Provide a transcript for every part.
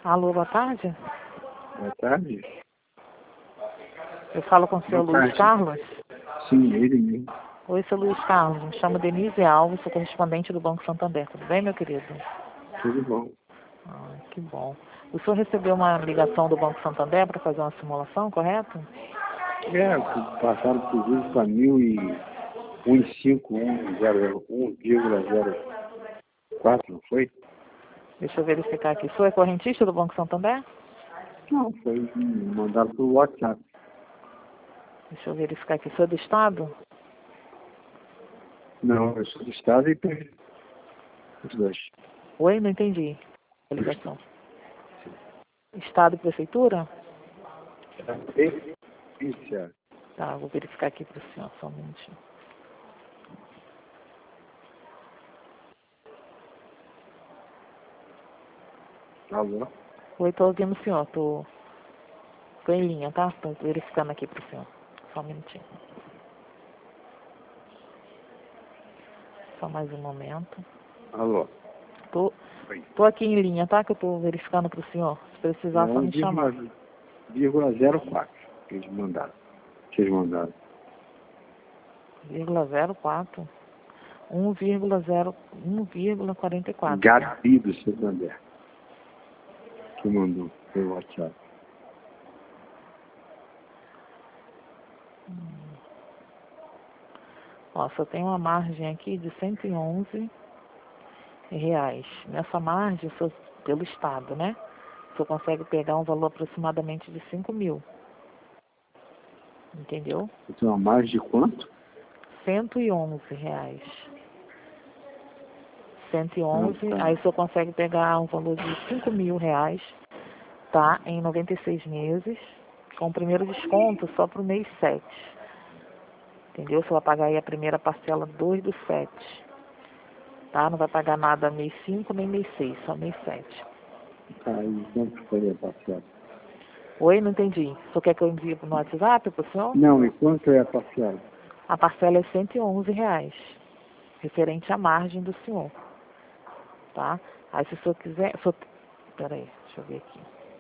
Alô, boa tarde. Boa tarde. Eu falo com o senhor Boa Luiz tarde. Carlos. Sim, ele mesmo. Oi, seu Luiz Carlos. Me chamo Denise Alves, sou correspondente do Banco Santander. Tudo bem, meu querido? Tudo bom. Ah, que bom. O senhor recebeu uma ligação do Banco Santander para fazer uma simulação, correto? Passaram por juros para 1.051,04, não foi? Deixa eu verificar aqui. O senhor é correntista do Banco Santander? Não, foi mandado pelo WhatsApp. Deixa eu verificar aqui. O senhor é do Estado? Não, eu sou do Estado e perdi os dois. Oi, não entendi a ligação. Estado e Prefeitura? Isso. Tá, vou verificar aqui para o senhor, só um minutinho. Alô? Oi, tô ouvindo o senhor, tô em linha, tá? Tô verificando aqui para o senhor. Só um minutinho. Só mais um momento. Alô? Tô Oi. aqui em linha, tá? Que eu tô verificando para o senhor. Se precisar, só me chamar. 1,04 que eles mandaram. 0,04. 1,44. Gabi do Santander. Que mandou pelo WhatsApp. Ó, só tem uma margem aqui de R$ 111. Nessa margem, pelo Estado, né? Você consegue pegar um valor aproximadamente de 5 mil. Entendeu? Então, a mais de quanto? R$ 111. Aí você consegue pegar um valor de R$ 5.000, tá? Em 96 meses, com o primeiro desconto só para o mês 7. Entendeu? Você vai pagar aí a primeira parcela 2 do 7. Tá? Não vai pagar nada mês 5 nem mês 6, só mês 7. Aí, quanto foi a parcela? Oi, não entendi. O senhor quer que eu envie no WhatsApp para o senhor? Não, e quanto é a parcela? A parcela é R$ 111, referente à margem do senhor. Tá? Aí se o senhor quiser... Peraí, deixa eu ver aqui.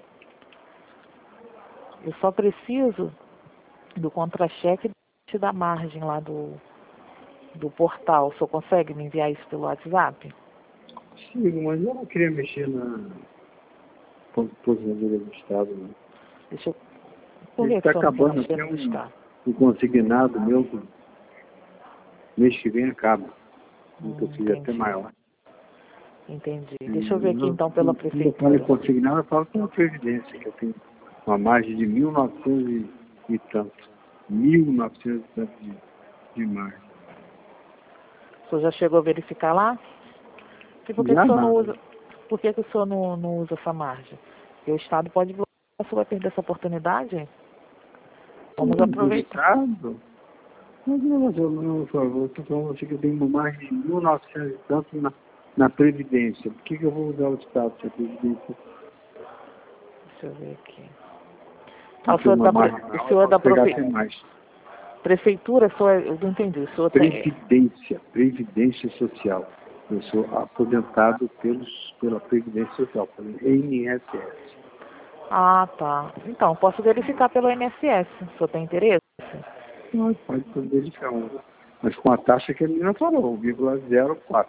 Eu só preciso do contra-cheque da margem lá do portal. O senhor consegue me enviar isso pelo WhatsApp? Sim, mas eu não queria mexer na aposentadoria do Estado, não. Deixa eu... Por Ele que está o senhor não quer acabando mexer até no Estado? um consignado meu que mês que vem acaba. Então seria até Entendi. maior. Entendi. Deixa eu ver aqui então pela Quando eu falo em prefeitura. consignado, eu falo pela Previdência, que eu tenho uma margem de 1.900 e tanto. 1.900 e tanto de margem. O senhor já chegou a verificar lá? E por que Já o senhor não nada. usa? Por que o senhor não usa essa margem? Porque o Estado pode bloquear, o senhor vai perder essa oportunidade? Vamos aproveitar. Mas não, por favor, estou falando assim que eu tenho uma margem de 1.900 e tanto na Previdência. Por que eu vou usar o Estado se a Previdência Deixa eu ver aqui. não O tem senhor uma da, margem maior? o Eu senhor da posso pegar até mais. prefeitura, eu não entendi. O senhor tem... Previdência Social. Eu sou aposentado pela Previdência Social, pelo INSS. Ah, tá. Então, posso verificar pelo INSS. O senhor tem interesse? Não, pode verificar. Mas com a taxa que a menina falou, 1,04.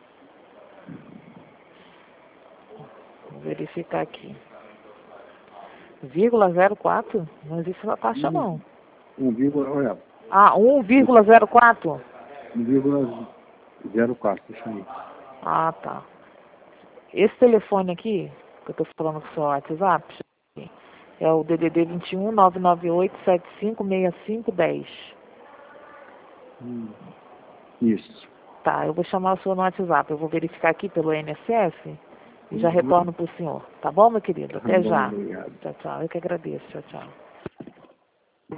Vou verificar aqui. 0,04? Não existe essa taxa, não. Olha, Ah, 1,04? 1,04, isso aí. Ah, tá. Esse telefone aqui, que eu tô falando com o seu WhatsApp, é o DDD 21 998 756510. Isso. Tá, eu vou chamar o senhor no WhatsApp. Eu vou verificar aqui pelo INSS e já retorno pro senhor. Tá bom, meu querido? Até Tá bom, já. obrigado. Tchau, tchau. Eu que agradeço. Tchau, tchau.